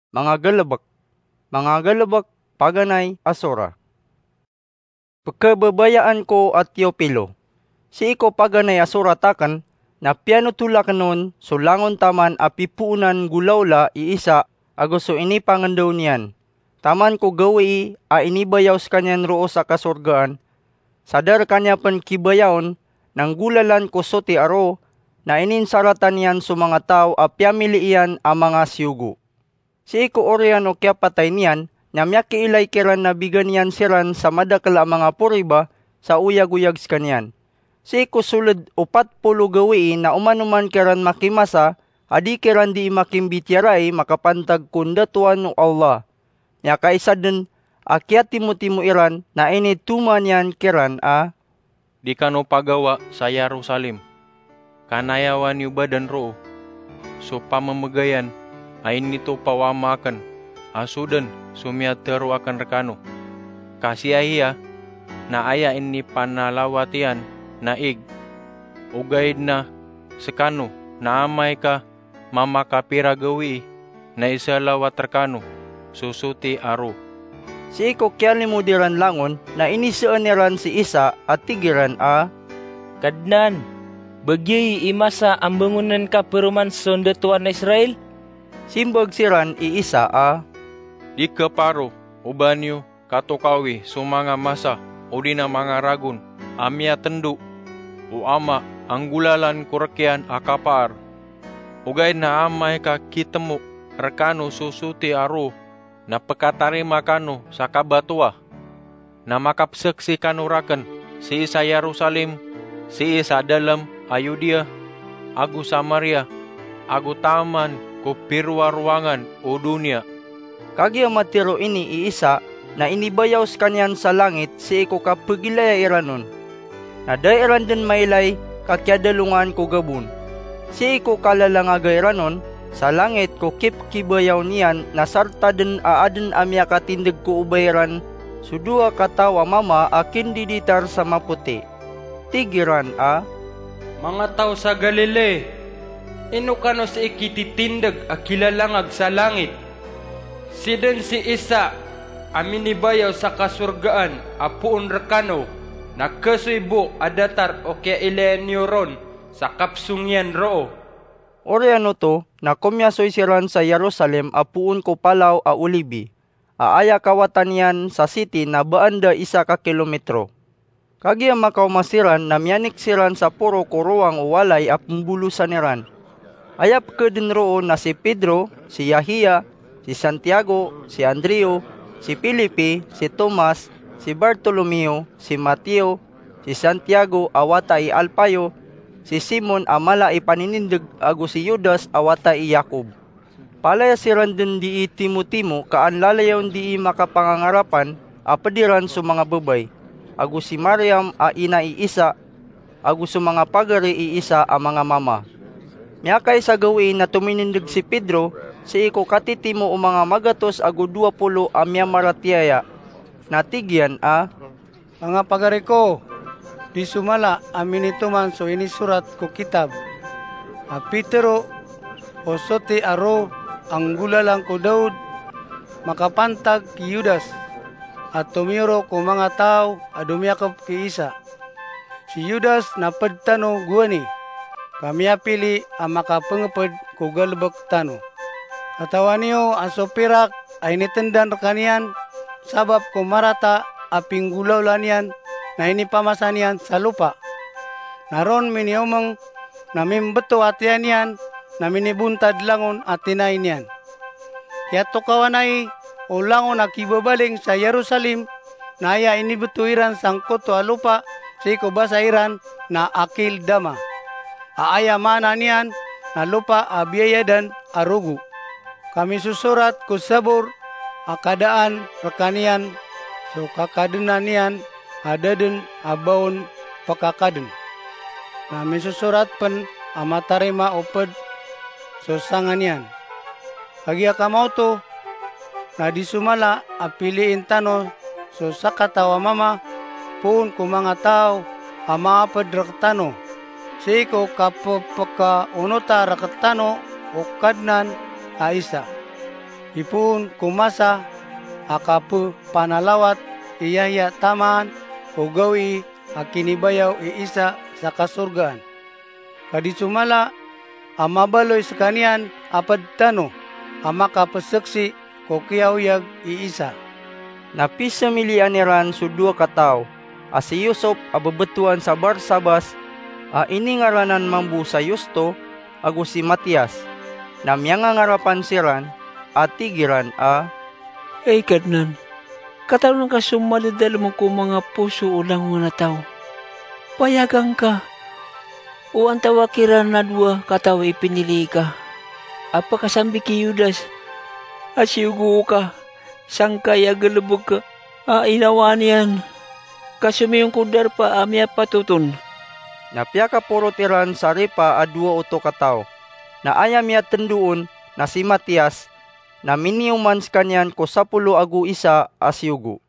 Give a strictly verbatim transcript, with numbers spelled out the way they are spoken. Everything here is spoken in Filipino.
mga galabak, mga galabak paganay asura. Pagkababayaan ko at Teopilo, si iko paganay asura takan, na piano tula kanon sulangon taman apipuunan gulawla iisa agusto ini pangandaw niyan. Taman ko gawi a inibayaw sa kanyan roo sa kasurgaan, sadar kanya pan kibayaon, nang gulalan ko sote aro, na ininsaratan yan sa mga tao a piyamili iyan ang mga siyugo. Si iko orian o kya patay niyan, na miyaki ilay kiran na bigan yan siran sa madakala mga puriba sa uyag-uyag sa kanyan. Si iko sulod upat pulo gawiin na umanuman kiran makimasa, adi kiran di makimbityaray makapantag kundatuan ng Allah. Nya kaisa din akyat timo-timo iran na ini tuman yan kiran a di kano pagawa sa Jerusalem. Kanayawan yu badan roo. So pamamagayan ay nito pawamakan. Asudan sumiatero akan rekano. Kasiyahiya na aya ini panalawatian naig. Ugaid na sekano na amay ka mamakapira gawi na isalawat rekano. Susuti aro. Si iko kyali mo diran langon na inisaan niran si isa at tigiran a Kadnan, bagay imasa ang bangunan ka peruman sondatuan na Israel? Simbag siran iisa a Di kaparo, ubanyo, katokawi, sumanga masa, o di na mga ragun, amya tendu, o ama, ang gulalan kurakyan akapar. Ugay na amay ka kitemu, rekano susuti aro, na pagkatarima kano sa kabatua, na makapsaksi kanurakan, si isa Jerusalem, si isa dalam Ayudia, agu Samaria, agu taman, kupirwa ruangan o dunia. Kagi matiro ini iisa na inibayaw sa kanyan sa langit si iko kapagilaya iranon. Na dairan din mailay kakyadalungan ko gabun. Si iko kalalangaga iranon, sa langit ko kip kibayaw niyan na sarta din aaden amya katindig ko ubayran sudua katawa mama akin diditar sa maputi. Tigiran a Mga tao sa Galilea, ino kano sa ikititindag akilalangag sa langit. Si den si isa aminibayaw sa kasurgaan apuon rekano na kasuybo adatar o kaya ileneuron sa kapsungyan roo. Oriano to na kumyasoy siran sa Jerusalem apuon ko palaw a ulibi. Aaya kawatan yan sa city na baanda isa ka kilometro. Kagi makaw masiran na miyanik siran sa puro kuruang walay a pembulusan niran. Ayap ke din roon na si Pedro, si Yahia, si Santiago, si Andreo, si Filipe, si Tomas, si Bartolomeo, si Mateo, si Santiago awata i Alpayo, si Simon amala ipaninindig ago si Judas awata i Jacob. Palaya siran din di timo-timo kaan lalayaw di makapangangarapan apadiran sa mga babay. Ago si Mariam a ina iisa, ago sa mga pagari iisa a mga mama. Miyakay sa gawin na tuminindig si Pedro, si iko katitimo o mga magatos ago dua pulo amya maratiyaya. Natigyan a Mga pagari ko, di sumala amin ito man so inisurat ko kitab. A Petero o sote aro ang gulalang ko Daud, makapantag ki Judas, at tumiro ko mga tao adumyakop ki isa. Si Judas na padtano guwani, kami apili ang makapangapad ko galbak tano. Katawan niyo ang sopirak ay nitindan kanian, sabab ko marata aping gulaw lanian na inipamasan yan sa lupa. Naron miniumang namimbeto atian yan, na minibuntad langon at tinayin yan. Kaya tukawanay o langon akibabaling sa Jerusalem, na aya inibutuiran sangkot to alupa, si ko basairan na akil dama. Aaya mana niyan, na lupa abiyayadan arugu. Kami susurat ko sabor, akadaan rekanian, so kakadunan niyan, adadun abaun pakakadun. Kami susurat pen amatarima oped, so sangan yan. Kagya kamao to, na di sumala apiliin tano, so sakatawa mama, puun ko mga tao, ama apad raktano. Siko kapapaka unota rakatano, o kadnan, aisa. ipun kumasa akapu panalawat iyaya tamaan o gawi akinibayaw iisa sa kasurgaan. Kadisumala amabaloy sa kanian apad tano amaka pasaksi ko kiyawyag iisa. Napisa milianiran su dua katao, a si Yusuf ababetuan sa Barsabas, a iningaranan mambu sa Yusto, ago si Matias, na miyangangarapan siran, at tigiran a, Ay kadnan, kataw ng kasumalidal mo ko mga puso ulang mga tao. Payagang ka, o ang tawakiran na dua kataw ipinili ka. Apa kasambi ki Yudas, at siyugo ka, sangkaya galubog ka, a inawan yan. Kasumiyong kudar pa amya patutun. napiyaka puro tiran sa ripa a dua uto katao, na ayam ya tenduon na si Matias, na miniuman kanyan ko sapulo agu isa asyugo.